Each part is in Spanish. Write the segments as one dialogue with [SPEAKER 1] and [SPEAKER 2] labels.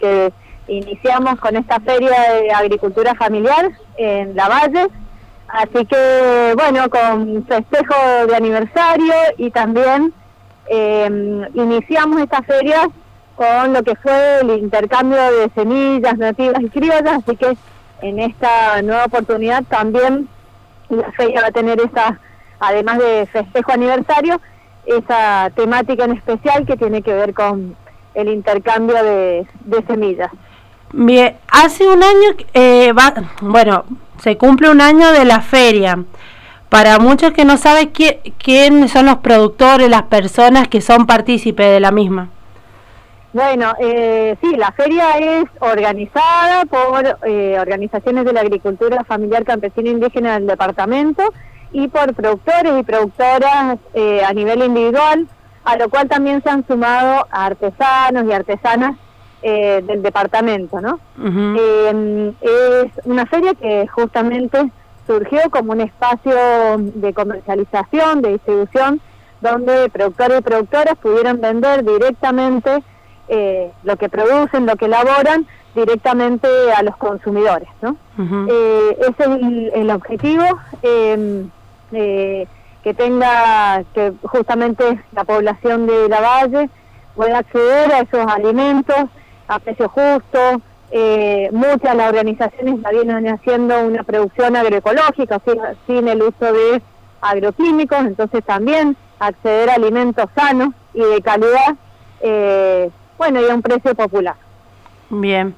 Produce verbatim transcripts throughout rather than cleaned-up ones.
[SPEAKER 1] que iniciamos con esta feria de agricultura familiar en Lavalle, así que bueno, con festejo de aniversario y también eh, iniciamos esta feria con lo que fue el intercambio de semillas nativas y criollas, así que en esta nueva oportunidad también la feria va a tener esa, además de festejo aniversario, esa temática en especial que tiene que ver con el intercambio de, de semillas.
[SPEAKER 2] Bien, hace un año, eh, va, bueno, se cumple un año de la feria. Para muchos que no saben quién, quiénes son los productores, las personas que son partícipes de la misma.
[SPEAKER 1] Bueno, eh, sí, la feria es organizada por eh, organizaciones de la agricultura familiar campesina indígena del departamento y por productores y productoras eh, a nivel individual, a lo cual también se han sumado a artesanos y artesanas eh, del departamento, ¿no? Uh-huh. Eh, es una feria que justamente surgió como un espacio de comercialización, de distribución, donde productores y productoras pudieron vender directamente eh, lo que producen, lo que elaboran, directamente a los consumidores, ¿no? Uh-huh. Eh, ese es el, el objetivo, eh, eh, que tenga, que justamente la población de Lavalle pueda acceder a esos alimentos a precio justo. Eh, muchas de las organizaciones ya vienen haciendo una producción agroecológica, sin, sin el uso de agroquímicos, entonces también acceder a alimentos sanos y de calidad, eh, bueno, y a un precio popular.
[SPEAKER 2] Bien.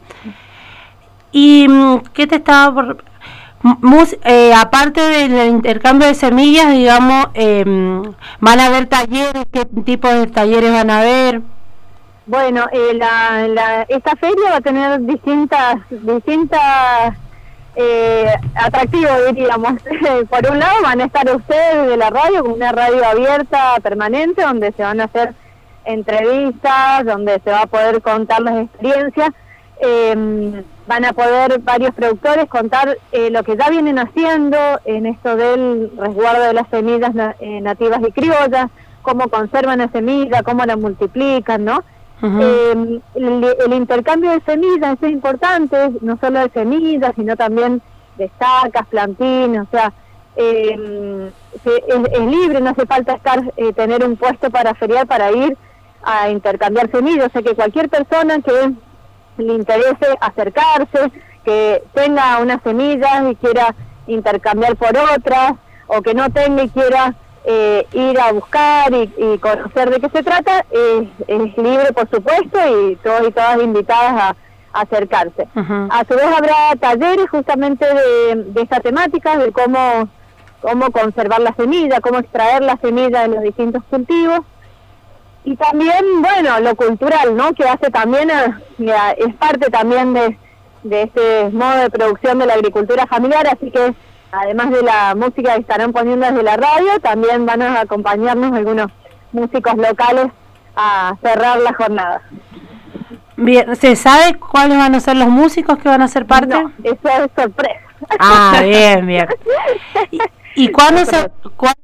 [SPEAKER 2] ¿Y qué te estaba por...? Mus, eh, aparte del intercambio de semillas, digamos, eh, ¿van a haber talleres? ¿Qué tipo de talleres van a haber?
[SPEAKER 1] Bueno, eh, la, la, esta feria va a tener distintas distintas eh, atractivos, diríamos. Por un lado van a estar ustedes de la radio, con una radio abierta permanente, donde se van a hacer entrevistas, donde se va a poder contar las experiencias. Eh, van a poder varios productores contar eh, lo que ya vienen haciendo en esto del resguardo de las semillas na, eh, nativas y criollas, cómo conservan la semilla, cómo la multiplican, ¿no? Uh-huh. Eh, el, el intercambio de semillas es importante, no solo de semillas, sino también de estacas, plantines, o sea, eh, es, es libre, no hace falta estar eh, tener un puesto para feriar para ir a intercambiar semillas, o sea que cualquier persona que le interese acercarse, que tenga unas semillas y quiera intercambiar por otras, o que no tenga y quiera Eh, ir a buscar y, y conocer de qué se trata, eh, es libre por supuesto, y todos y todas invitadas a, a acercarse. Uh-huh. A su vez habrá talleres justamente de, de esta temática, de cómo, cómo conservar la semilla, cómo extraer la semilla de los distintos cultivos, y también, bueno, lo cultural, ¿no? Que hace también, a, a, es parte también de, de este modo de producción de la agricultura familiar, así que además de la música que estarán poniendo desde la radio, también van a acompañarnos algunos músicos locales a cerrar la jornada.
[SPEAKER 2] Bien, ¿se sabe cuáles van a ser los músicos que van a ser parte?
[SPEAKER 1] No, eso es sorpresa.
[SPEAKER 2] Ah, bien, bien. ¿Y, y cuándo se...? ¿cuándo?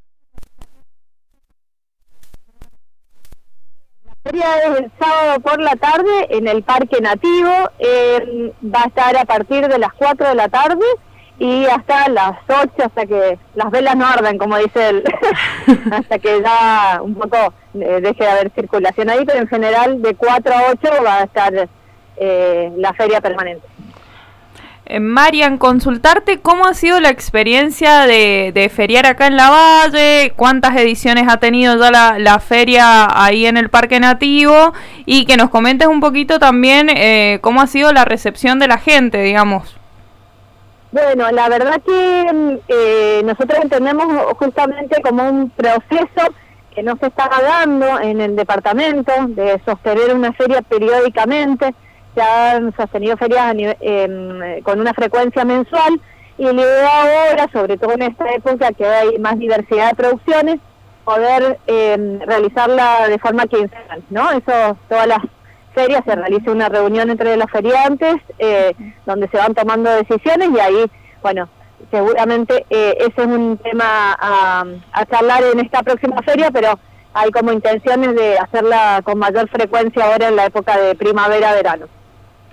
[SPEAKER 1] La feria es el sábado por la tarde en el Parque Nativo, eh, va a estar a partir de las cuatro de la tarde, y hasta las ocho, hasta que las velas no arden, como dice él, hasta que ya un poco eh, deje de haber circulación ahí, pero en general de cuatro a ocho va a estar eh, la feria permanente.
[SPEAKER 3] Eh, Marian, consultarte cómo ha sido la experiencia de, de feriar acá en Lavalle, cuántas ediciones ha tenido ya la, la feria ahí en el Parque Nativo, y que nos comentes un poquito también eh, cómo ha sido la recepción de la gente, digamos.
[SPEAKER 1] Bueno, la verdad que eh, nosotros entendemos justamente como un proceso que no se está dando en el departamento de sostener una feria periódicamente. Ya han sostenido ferias a nivel, eh, con una frecuencia mensual, y la idea ahora, sobre todo en esta época que hay más diversidad de producciones, poder eh, realizarla de forma quincenal, ¿no? Eso, todas las ferias se realiza una reunión entre los feriantes, eh, donde se van tomando decisiones, y ahí, bueno, seguramente eh, ese es un tema a, a charlar en esta próxima feria, pero hay como intenciones de hacerla con mayor frecuencia ahora en la época de primavera-verano.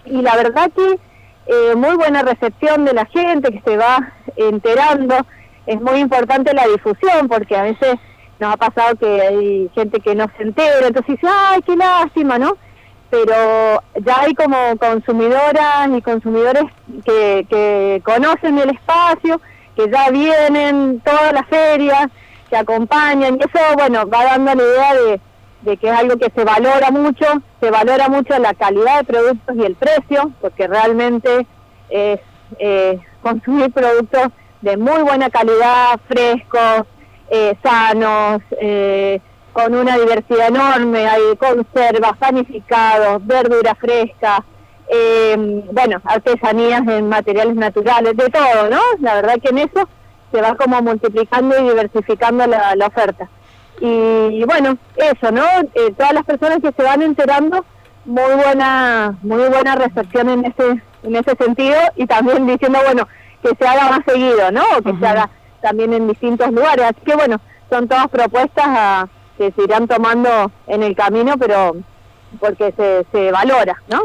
[SPEAKER 1] y la verdad que eh, muy buena recepción de la gente que se va enterando. Es muy importante la difusión, porque a veces nos ha pasado que hay gente que no se entera, entonces dice, ay, qué lástima, ¿no? Pero ya hay como consumidoras y consumidores que, que conocen el espacio, que ya vienen todas las ferias, que acompañan, y eso, bueno, va dando la idea de, de que es algo que se valora mucho, se valora mucho la calidad de productos y el precio, porque realmente es eh, consumir productos de muy buena calidad, frescos, eh, sanos, eh, con una diversidad enorme, hay conservas, panificados, verdura fresca, eh, bueno, artesanías en materiales naturales, de todo, ¿no? La verdad que en eso se va como multiplicando y diversificando la, la oferta. Y, y bueno, eso, ¿no? Eh, todas las personas que se van enterando, muy buena, muy buena recepción en ese, en ese sentido, y también diciendo, bueno, que se haga más seguido, ¿no? O que uh-huh. se haga también en distintos lugares. Así que bueno, son todas propuestas a, que se irán tomando en el camino, pero porque se, se valora, ¿no?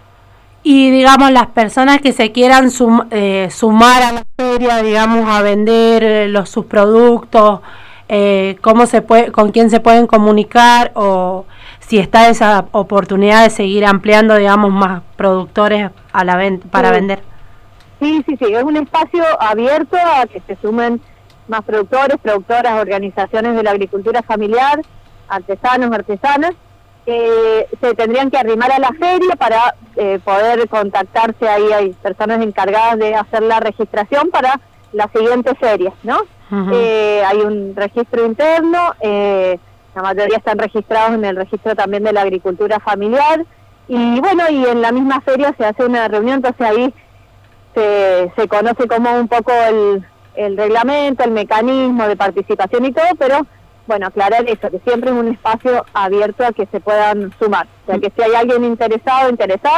[SPEAKER 2] Y digamos, las personas que se quieran sum, eh, sumar a la feria, digamos, a vender eh, los sus productos, eh, cómo se puede, con quién se pueden comunicar, o si está esa oportunidad de seguir ampliando, digamos, más productores a la venta para
[SPEAKER 1] sí.
[SPEAKER 2] vender.
[SPEAKER 1] Sí, sí, sí, es un espacio abierto a que se sumen más productores, productoras, organizaciones de la agricultura familiar, artesanos, artesanas, que se tendrían que arrimar a la feria para eh, poder contactarse. Ahí hay personas encargadas de hacer la registración para las siguientes ferias, ¿no? Uh-huh. Eh, hay un registro interno, eh, la mayoría están registrados en el registro también de la agricultura familiar, y bueno, y en la misma feria se hace una reunión, entonces ahí se, se conoce como un poco el, el reglamento, el mecanismo de participación y todo, pero bueno, aclarar eso, que siempre es un espacio abierto a que se puedan sumar. O sea, que si hay alguien interesado o interesada,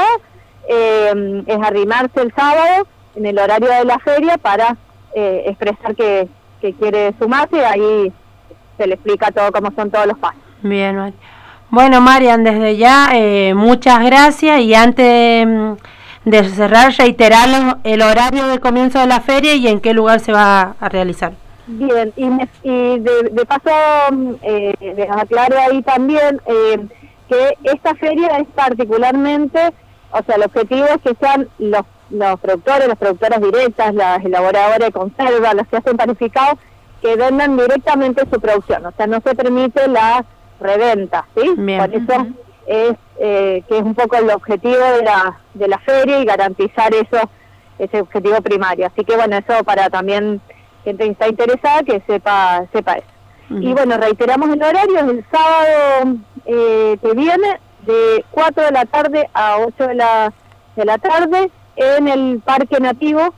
[SPEAKER 1] eh, es arrimarse el sábado en el horario de la feria para eh, expresar que, que quiere sumarse, ahí se le explica todo cómo son todos los pasos.
[SPEAKER 2] Bien, Mari. Bueno, Marian, desde ya, eh, muchas gracias, y antes de cerrar, reiterar el horario de comienzo de la feria y en qué lugar se va a realizar.
[SPEAKER 1] Bien, y, me, y de, de paso eh, les aclaro ahí también eh, que esta feria es particularmente, o sea, el objetivo es que sean los, los productores, las productoras directas, las elaboradoras de conserva, las que hacen panificados, que vendan directamente su producción, o sea, no se permite la reventa, ¿sí? Bien. Por eso uh-huh. es eh, que es un poco el objetivo de la, de la feria, y garantizar eso, ese objetivo primario. Así que bueno, eso para también gente que está interesada que sepa sepa eso. Uh-huh. Y bueno, reiteramos el horario, es el sábado eh, que viene, de cuatro de la tarde a ocho de la, de la tarde, en el Parque Nativo,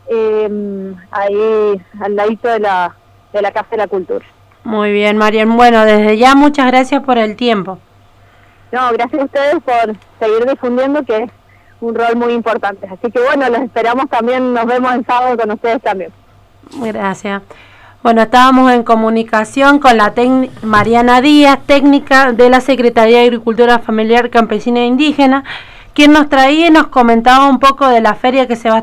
[SPEAKER 1] eh, ahí al ladito de la, de la Casa de la Cultura.
[SPEAKER 2] Muy bien, Marian. Bueno, desde ya muchas gracias por el tiempo.
[SPEAKER 1] No, gracias a ustedes por seguir difundiendo, que es un rol muy importante. Así que bueno, los esperamos también, nos vemos el sábado con ustedes también.
[SPEAKER 2] Gracias. Bueno, estábamos en comunicación con la tec- Mariana Díaz, técnica de la Secretaría de Agricultura Familiar, Campesina e Indígena, quien nos traía y nos comentaba un poco de la feria que se va a